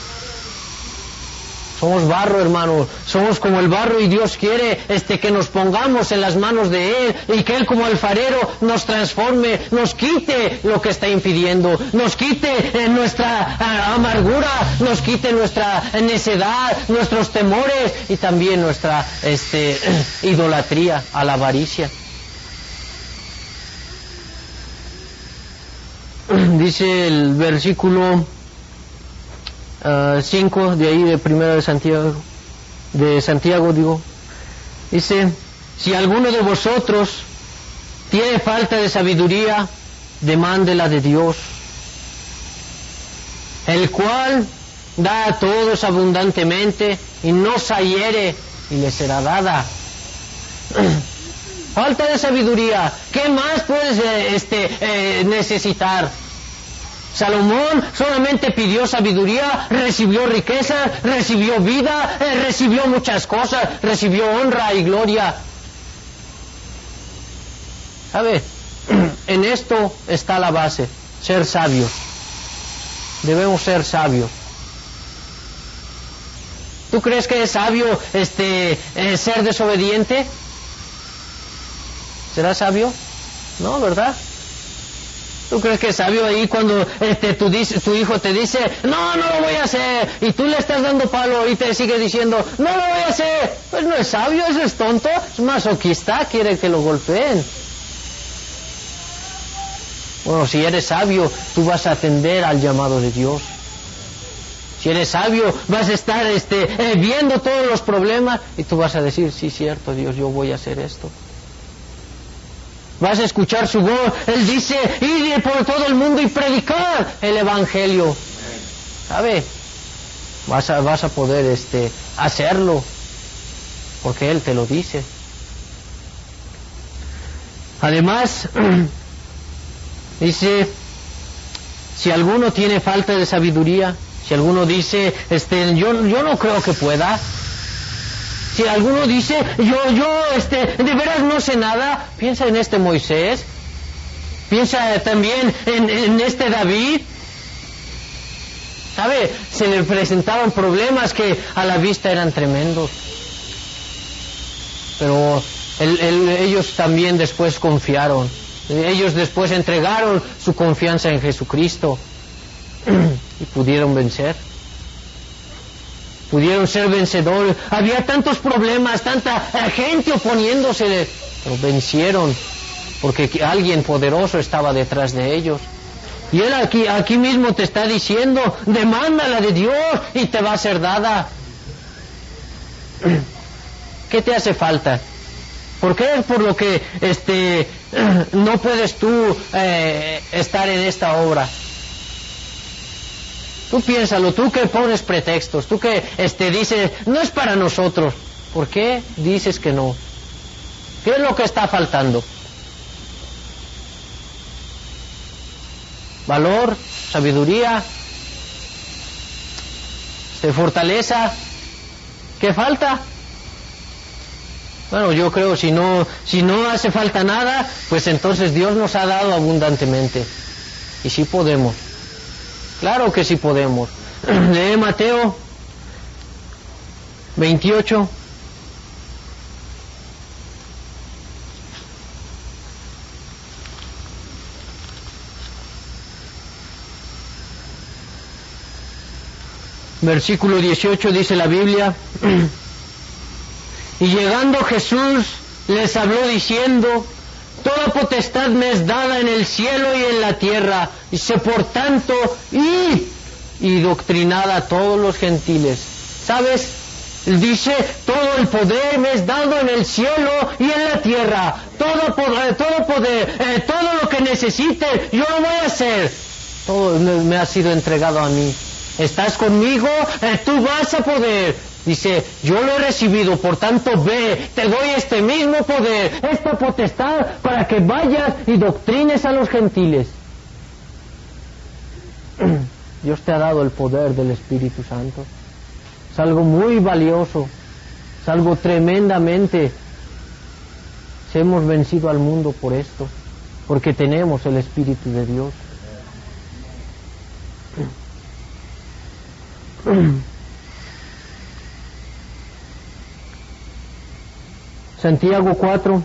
Somos barro, hermano. Somos como el barro y Dios quiere este, que nos pongamos en las manos de Él y que Él como alfarero nos transforme, nos quite lo que está impidiendo, nos quite eh, nuestra uh, amargura, nos quite nuestra necedad, nuestros temores y también nuestra este, idolatría a la avaricia. Dice el versículo cinco uh, de ahí de primera de Santiago, de Santiago digo, dice, si alguno de vosotros tiene falta de sabiduría, demándela de Dios, el cual da a todos abundantemente y no se hiere y le será dada. Falta de sabiduría, ¿qué más puedes eh, este, eh, necesitar? Salomón solamente pidió sabiduría, recibió riqueza, recibió vida, eh, recibió muchas cosas, recibió honra y gloria. ¿Sabe? En esto está la base, ser sabios. Debemos ser sabios. ¿Tú crees que es sabio este, eh, ser desobediente? ¿Será sabio? No, ¿verdad? ¿Tú crees que es sabio ahí cuando este, tu, tu hijo te dice, no, no lo voy a hacer, y tú le estás dando palo y te sigue diciendo, no lo voy a hacer? Pues no es sabio, eso es tonto, es masoquista, quiere que lo golpeen. Bueno, si eres sabio, tú vas a atender al llamado de Dios. Si eres sabio, vas a estar este, eh, viendo todos los problemas y tú vas a decir, sí, cierto, Dios, yo voy a hacer esto. Vas a escuchar su voz. Él dice, id por todo el mundo y predicar el Evangelio. ¿Sabe? Vas a, vas a poder este, hacerlo, porque Él te lo dice. Además, dice, si alguno tiene falta de sabiduría, si alguno dice, este, yo, yo no creo que pueda. Si alguno dice, yo, yo, este, de veras no sé nada, piensa en este Moisés, piensa también en, en este David. ¿Sabe? Se le presentaban problemas que a la vista eran tremendos. Pero él, él, ellos también después confiaron. Ellos después entregaron su confianza en Jesucristo y pudieron vencer. Pudieron ser vencedores. Había tantos problemas, tanta gente oponiéndose, pero vencieron porque alguien poderoso estaba detrás de ellos. Y Él aquí, aquí mismo te está diciendo, demándala de Dios y te va a ser dada. ¿Qué te hace falta? ¿Por qué es por lo que este, no puedes tú eh, estar en esta obra? Tú piénsalo, tú que pones pretextos, tú que este, dices, no es para nosotros. ¿Por qué dices que no? ¿Qué es lo que está faltando? Valor, sabiduría, de fortaleza. ¿Qué falta? Bueno, yo creo si no si no hace falta nada, pues entonces Dios nos ha dado abundantemente. Y sí podemos. Claro que sí podemos. Lee Mateo veintiocho. Versículo dieciocho dice la Biblia, y llegando Jesús les habló diciendo, toda potestad me es dada en el cielo y en la tierra, dice, por tanto, id y doctrinad a todos los gentiles. ¿Sabes? Dice, todo el poder me es dado en el cielo y en la tierra, todo poder, todo poder, eh, todo lo que necesite, yo lo voy a hacer. Todo me ha sido entregado a mí. ¿Estás conmigo? Eh, tú vas a poder. Dice, yo lo he recibido, por tanto ve, te doy este mismo poder, esta potestad, para que vayas y doctrines a los gentiles. Dios te ha dado el poder del Espíritu Santo. Es algo muy valioso, es algo tremendamente. Hemos vencido al mundo por esto, porque tenemos el Espíritu de Dios. Santiago cuatro.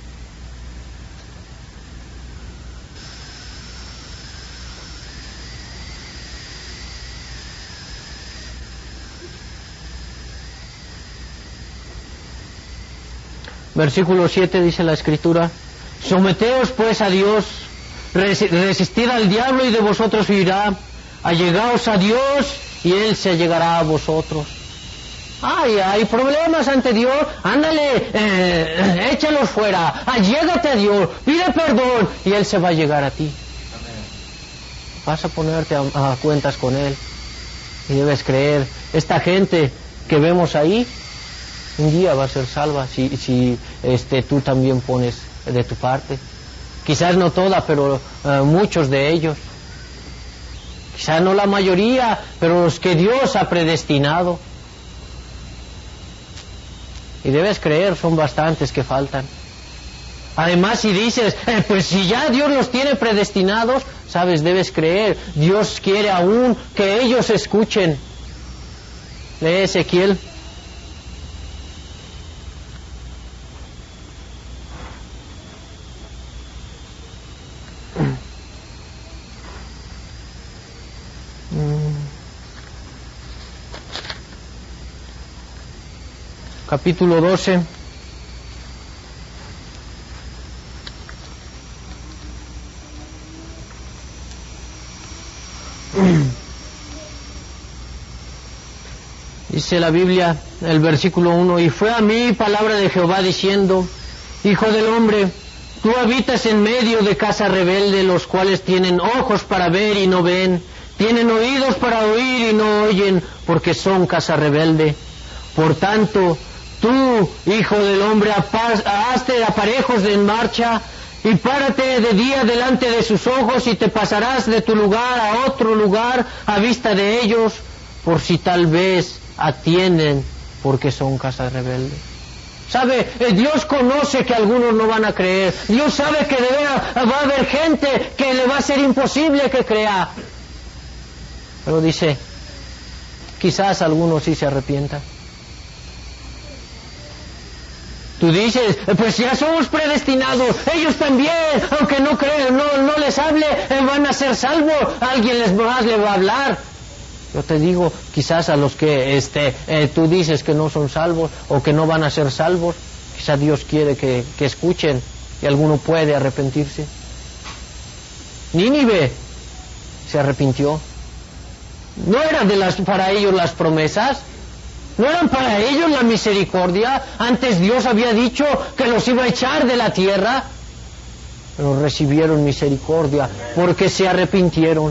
Versículo siete dice la Escritura: someteos pues a Dios, resistid al diablo y de vosotros huirá. Allegaos a Dios y Él se allegará a vosotros. Ay, hay problemas ante Dios, ándale, eh, échalos fuera, allégate a Dios, pide perdón y Él se va a llegar a ti. Amén. Vas a ponerte a, a cuentas con Él y debes creer. Esta gente que vemos ahí, un día va a ser salva si, si este, tú también pones de tu parte. Quizás no toda, pero uh, muchos de ellos. Quizás no la mayoría, pero los que Dios ha predestinado. Y debes creer, son bastantes que faltan. Además, si dices, eh, pues si ya Dios los tiene predestinados, sabes, debes creer, Dios quiere aún que ellos escuchen. Lee Ezequiel. Capítulo doce. Dice la Biblia, el versículo uno: y fue a mí palabra de Jehová diciendo, hijo del hombre, tú habitas en medio de casa rebelde, los cuales tienen ojos para ver y no ven, tienen oídos para oír y no oyen, porque son casa rebelde. Por tanto, tú, hijo del hombre, hazte aparejos en marcha y párate de día delante de sus ojos y te pasarás de tu lugar a otro lugar a vista de ellos, por si tal vez atienden, porque son casa rebelde. ¿Sabe? Dios conoce que algunos no van a creer. Dios sabe que de verdad va a haber gente que le va a ser imposible que crea. Pero dice, quizás algunos sí se arrepientan. Tú dices, pues ya somos predestinados, ellos también, aunque no crean, no, no les hable, van a ser salvos, alguien les más le va a hablar. Yo te digo, quizás a los que este, eh, tú dices que no son salvos o que no van a ser salvos, quizás Dios quiere que, que escuchen y alguno puede arrepentirse. Nínive se arrepintió. ¿No eran de las, para ellos las promesas? ¿No eran para ellos la misericordia? Antes Dios había dicho que los iba a echar de la tierra, pero recibieron misericordia porque se arrepintieron.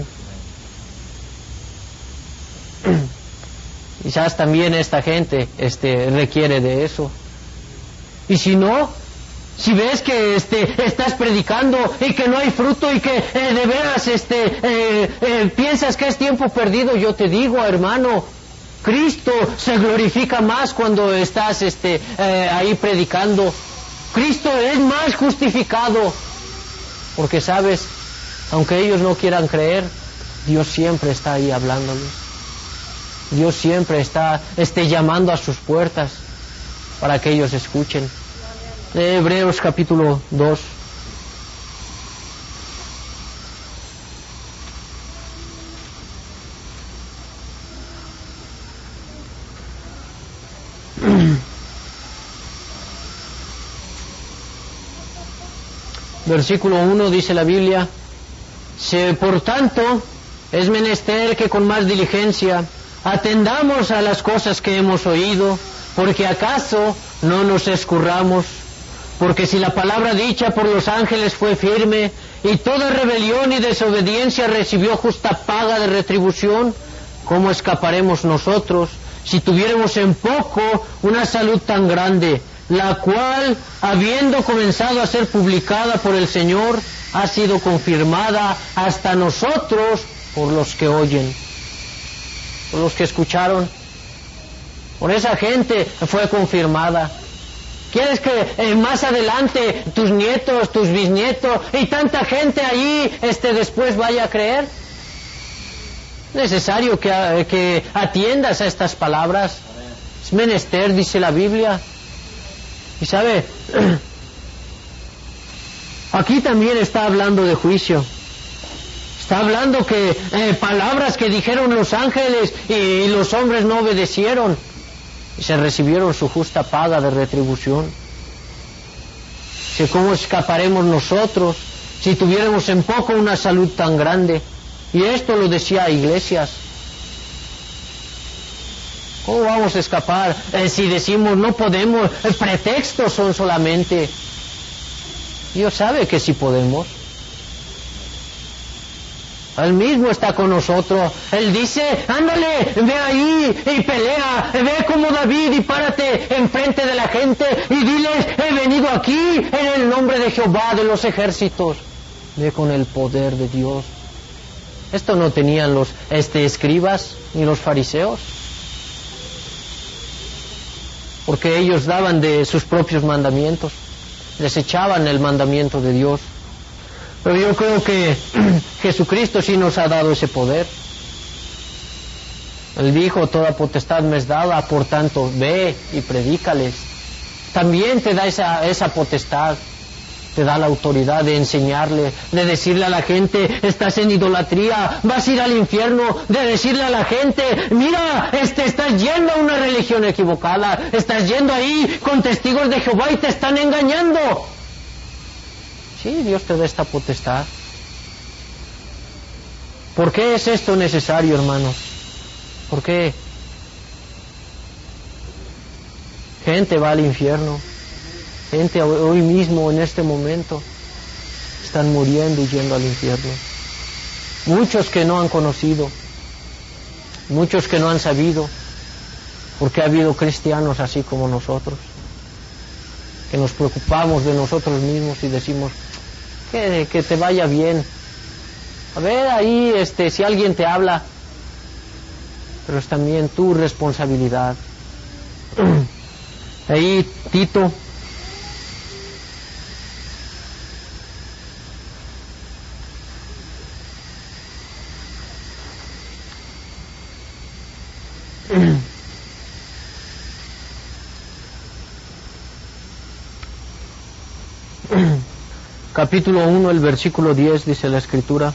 Quizás también esta gente este, requiere de eso. Y si no, si ves que este, estás predicando y que no hay fruto y que eh, de veras este, eh, eh, piensas que es tiempo perdido, yo te digo, hermano, Cristo se glorifica más cuando estás este, eh, ahí predicando. Cristo es más justificado. Porque sabes, aunque ellos no quieran creer, Dios siempre está ahí hablándoles. Dios siempre está este, llamando a sus puertas para que ellos escuchen. Hebreos capítulo dos. Versículo uno dice la Biblia, se, por tanto, es menester que con más diligencia atendamos a las cosas que hemos oído, porque acaso no nos escurramos, porque si la palabra dicha por los ángeles fue firme, y toda rebelión y desobediencia recibió justa paga de retribución, ¿cómo escaparemos nosotros si tuviéramos en poco una salud tan grande, la cual, habiendo comenzado a ser publicada por el Señor, ha sido confirmada hasta nosotros por los que oyen, por los que escucharon? Por esa gente fue confirmada. ¿Quieres que eh, más adelante tus nietos, tus bisnietos y tanta gente allí este, después vaya a creer? Es necesario que, eh, que atiendas a estas palabras. Es menester, dice la Biblia. Y sabe, aquí también está hablando de juicio. Está hablando que eh, palabras que dijeron los ángeles y, y los hombres no obedecieron. Y se recibieron su justa paga de retribución. ¿Cómo escaparemos nosotros si tuviéramos en poco una salud tan grande? Y esto lo decía a Iglesias. ¿Cómo vamos a escapar eh, si decimos no podemos? Eh, pretextos son solamente. Dios sabe que sí podemos. Él mismo está con nosotros. Él dice, ándale, ve ahí y pelea, ve como David y párate enfrente de la gente y diles, he venido aquí en el nombre de Jehová de los ejércitos. Ve con el poder de Dios. Esto no tenían los este, escribas ni los fariseos, porque ellos daban de sus propios mandamientos, desechaban el mandamiento de Dios. Pero yo creo que Jesucristo sí nos ha dado ese poder. Él dijo, toda potestad me es dada, por tanto, ve y predícales. También te da esa, esa potestad, te da la autoridad de enseñarle, de decirle a la gente, estás en idolatría, vas a ir al infierno, de decirle a la gente, mira, este, estás yendo a una religión equivocada, estás yendo ahí con testigos de Jehová y te están engañando. Sí, Dios te da esta potestad. ¿Por qué es esto necesario, hermanos? ¿Por qué? Gente va al infierno. Gente hoy mismo, en este momento, están muriendo y yendo al infierno. Muchos que no han conocido, muchos que no han sabido, porque ha habido cristianos así como nosotros, que nos preocupamos de nosotros mismos y decimos, que, que te vaya bien. A ver ahí, este, si alguien te habla, pero es también tu responsabilidad. Ahí, Tito. Capítulo uno, el versículo diez, dice la Escritura.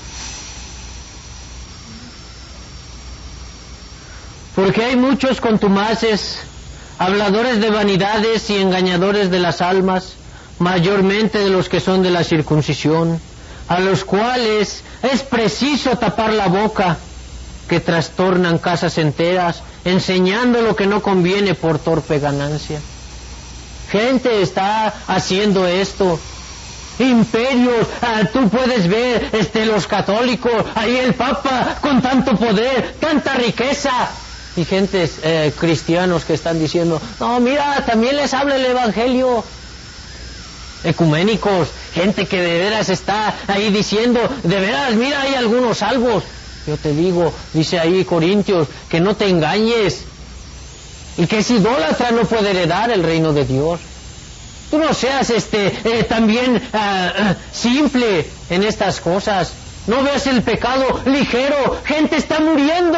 Porque hay muchos contumaces, habladores de vanidades y engañadores de las almas, mayormente de los que son de la circuncisión, a los cuales es preciso tapar la boca, que trastornan casas enteras, enseñando lo que no conviene por torpe ganancia. Gente está haciendo esto. Imperios, ah, tú puedes ver este, los católicos, ahí el Papa con tanto poder, tanta riqueza, y gentes eh, cristianos que están diciendo, no, mira, también les habla el Evangelio. Ecuménicos, gente que de veras está ahí diciendo, de veras, mira, hay algunos salvos. Yo te digo, dice ahí Corintios, que no te engañes, y que si idólatra no puede heredar el reino de Dios. Tú no seas este eh, también uh, uh, simple en estas cosas. No veas el pecado ligero. Gente está muriendo.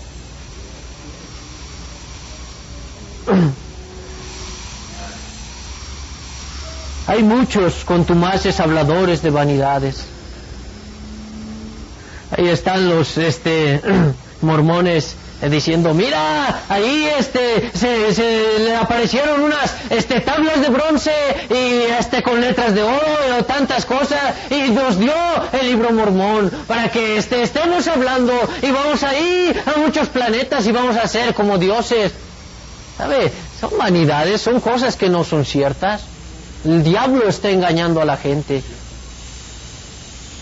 Hay muchos contumaces habladores de vanidades. Ahí están los este mormones diciendo, mira, ahí este se, se le aparecieron unas este tablas de bronce y este con letras de oro y tantas cosas, y nos dio el libro mormón para que este estemos hablando y vamos a ir a muchos planetas y vamos a ser como dioses. ¿Sabe? Son vanidades, son cosas que no son ciertas. El diablo está engañando a la gente.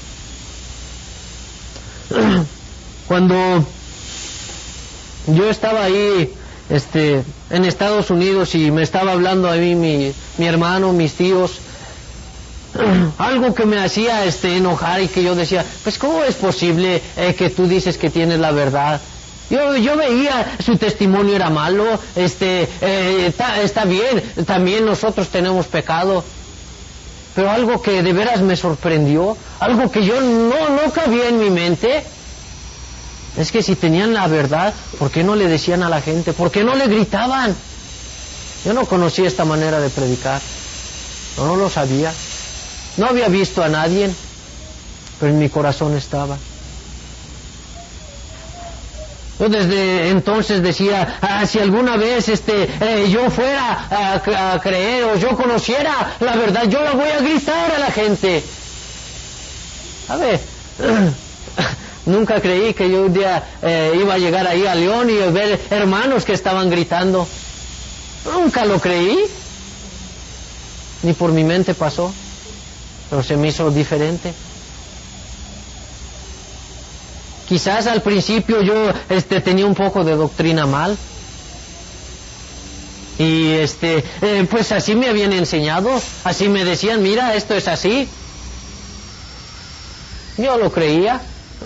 Cuando yo estaba ahí, este, en Estados Unidos, y me estaba hablando a mí mi, mi hermano, mis tíos, algo que me hacía este, enojar, y que yo decía, pues ¿cómo es posible eh, que tú dices que tienes la verdad? Yo, yo veía su testimonio era malo, este, eh, está, está bien, también nosotros tenemos pecado. Pero algo que de veras me sorprendió, algo que yo no, no cabía en mi mente, es que si tenían la verdad, ¿por qué no le decían a la gente? ¿Por qué no le gritaban? Yo no conocía esta manera de predicar, no, no lo sabía, no había visto a nadie, pero en mi corazón estaba. Yo desde entonces decía, ah, si alguna vez este, eh, yo fuera a, a creer, o yo conociera la verdad, yo la voy a gritar a la gente. A ver, nunca creí que yo un día eh, iba a llegar ahí a León y ver hermanos que estaban gritando. Nunca lo creí, ni por mi mente pasó, pero se me hizo diferente. Quizás al principio yo este, tenía un poco de doctrina mal, y este, eh, pues así me habían enseñado, así me decían, mira, esto es así. Yo lo creía,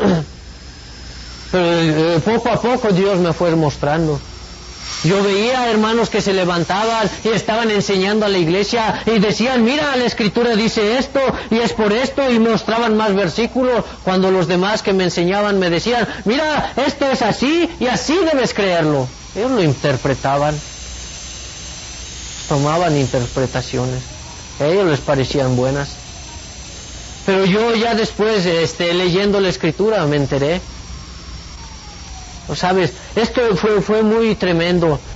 pero eh, poco a poco Dios me fue mostrando. Yo veía hermanos que se levantaban y estaban enseñando a la iglesia y decían, mira, la escritura dice esto y es por esto, y mostraban más versículos, cuando los demás que me enseñaban me decían, mira, esto es así y así debes creerlo. Ellos lo interpretaban, tomaban interpretaciones, a ellos les parecían buenas. Pero yo ya después, este, leyendo la escritura, me enteré. ¿Sabes? Esto fue, fue muy tremendo.